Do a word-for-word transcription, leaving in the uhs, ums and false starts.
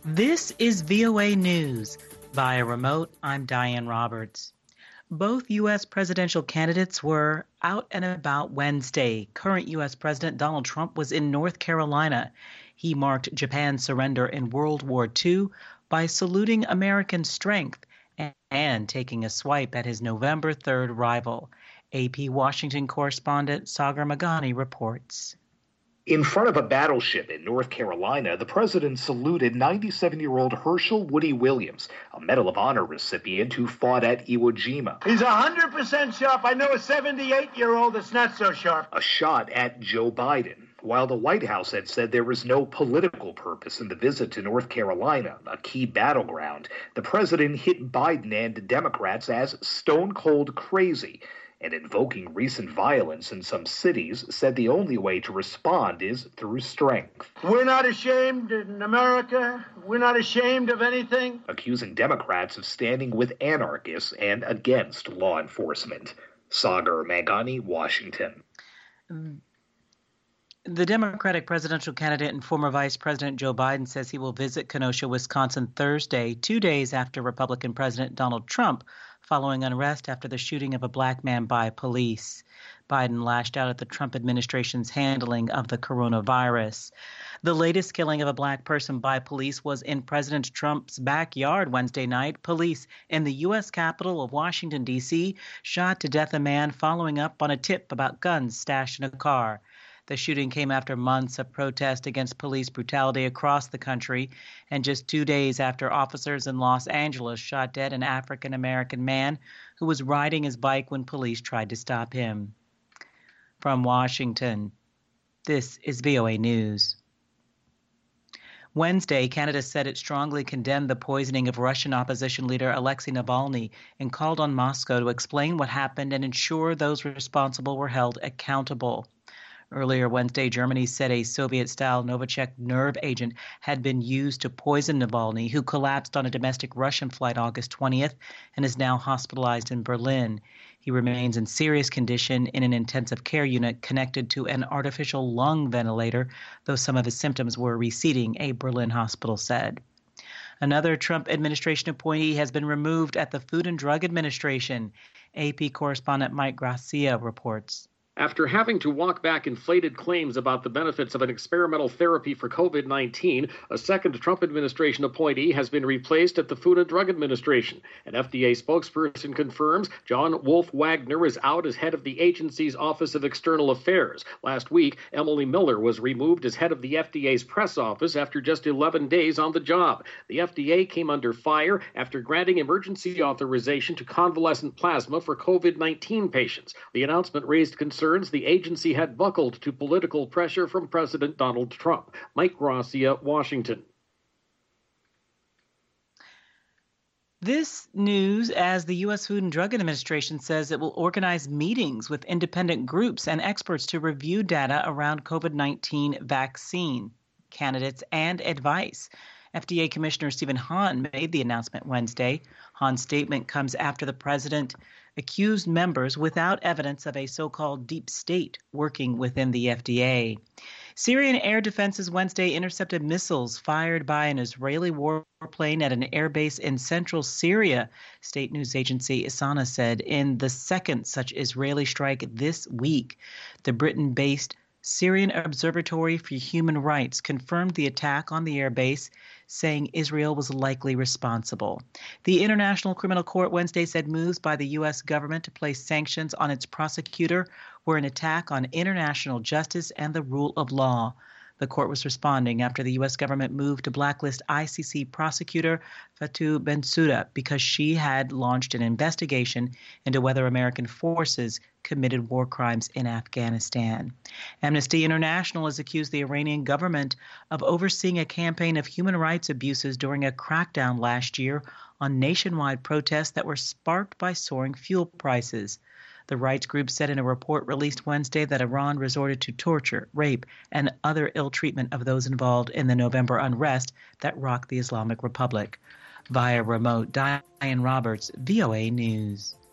This is V O A News. Via remote, I'm Diane Roberts. Both U S presidential candidates were out and about Wednesday. Current U S President Donald Trump was in North Carolina. He marked Japan's surrender in World War Two by saluting American strength and taking a swipe at his November third rival. A P Washington correspondent Sagar Meghani reports. In front of a battleship in North Carolina, the president saluted ninety-seven-year-old Herschel Woody Williams, a Medal of Honor recipient who fought at Iwo Jima. He's one hundred percent sharp. I know a seventy-eight-year-old that's not so sharp. A shot at Joe Biden. While the White House had said there was no political purpose in the visit to North Carolina, a key battleground, the president hit Biden and Democrats as stone-cold crazy, and invoking recent violence in some cities, said the only way to respond is through strength. We're not ashamed in America. We're not ashamed of anything. Accusing Democrats of standing with anarchists and against law enforcement. Sagar Meghani, Washington. The Democratic presidential candidate and former Vice President Joe Biden says he will visit Kenosha, Wisconsin Thursday, two days after Republican President Donald Trump, following unrest after the shooting of a black man by police. Biden lashed out at the Trump administration's handling of the coronavirus. The latest killing of a black person by police was in President Trump's backyard Wednesday night. Police in the U S capital of Washington, D C, shot to death a man following up on a tip about guns stashed in a car. The shooting came after months of protest against police brutality across the country, and just two days after officers in Los Angeles shot dead an African-American man who was riding his bike when police tried to stop him. From Washington, this is V O A News. Wednesday, Canada said it strongly condemned the poisoning of Russian opposition leader Alexei Navalny and called on Moscow to explain what happened and ensure those responsible were held accountable. Earlier Wednesday, Germany said a Soviet-style Novichok nerve agent had been used to poison Navalny, who collapsed on a domestic Russian flight August twentieth and is now hospitalized in Berlin. He remains in serious condition in an intensive care unit connected to an artificial lung ventilator, though some of his symptoms were receding, a Berlin hospital said. Another Trump administration appointee has been removed at the Food and Drug Administration. A P correspondent Mike Gracia reports. After having to walk back inflated claims about the benefits of an experimental therapy for COVID nineteen, a second Trump administration appointee has been replaced at the Food and Drug Administration. An F D A spokesperson confirms John Wolf Wagner is out as head of the agency's Office of External Affairs. Last week, Emily Miller was removed as head of the F D A's press office after just eleven days on the job. The F D A came under fire after granting emergency authorization to convalescent plasma for COVID nineteen patients. The announcement raised concerns the agency had buckled to political pressure from President Donald Trump. Mike Gracia, Washington. This news as the U S Food and Drug Administration says it will organize meetings with independent groups and experts to review data around COVID nineteen vaccine candidates and advice. F D A Commissioner Stephen Hahn made the announcement Wednesday. Hahn's statement comes after the president accused members without evidence of a so-called deep state working within the F D A. Syrian air defenses Wednesday intercepted missiles fired by an Israeli warplane at an airbase in central Syria, state news agency ISANA said, in the second such Israeli strike this week. The Britain-based Syrian Observatory for Human Rights confirmed the attack on the airbase, saying Israel was likely responsible. The International Criminal Court Wednesday said moves by the U S government to place sanctions on its prosecutor were an attack on international justice and the rule of law. The court was responding after the U S government moved to blacklist I C C prosecutor Fatou Bensouda because she had launched an investigation into whether American forces committed war crimes in Afghanistan. Amnesty International has accused the Iranian government of overseeing a campaign of human rights abuses during a crackdown last year on nationwide protests that were sparked by soaring fuel prices. The rights group said in a report released Wednesday that Iran resorted to torture, rape, and other ill treatment of those involved in the November unrest that rocked the Islamic Republic. Via remote, Diane Roberts, V O A News.